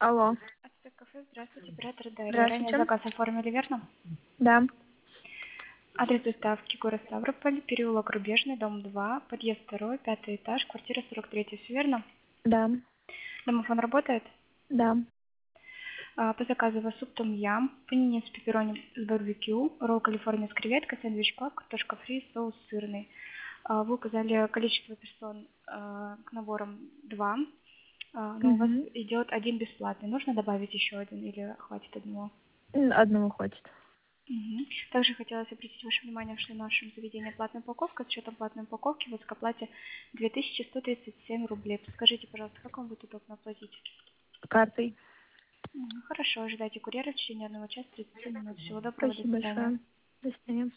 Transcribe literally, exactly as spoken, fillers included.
Алло. Ацтек кафе, здравствуйте, оператор Дарья. Ранее Здравствуйте. заказ оформили, верно? Да. Адрес доставки город Ставрополь, переулок Рубежный, дом два, подъезд второй, пятый этаж, квартира сорок три, все верно? Да. Домофон работает? Да. А, по заказу у вас суп том ям, панини с пепперони с барбекю, ролл Калифорния с креветкой, сэндвич клаб, картошка фри, соус сырный. А, вы указали количество персон а, к наборам два, а, но у вас Угу. идет один бесплатный. Нужно добавить еще один или хватит одного? Одного хватит. Мгм. Также хотелось обратить ваше внимание, что в нашем заведении платная упаковка. С учетом платной упаковки вы к оплате две тысячи сто тридцать семь рублей. Подскажите, пожалуйста, как вам будет удобно оплатить? Картой. Мгм. Хорошо, ожидайте курьера в течение одного часа тридцати минут. Всего доброго, до Спасибо свидания. большое. До свидания.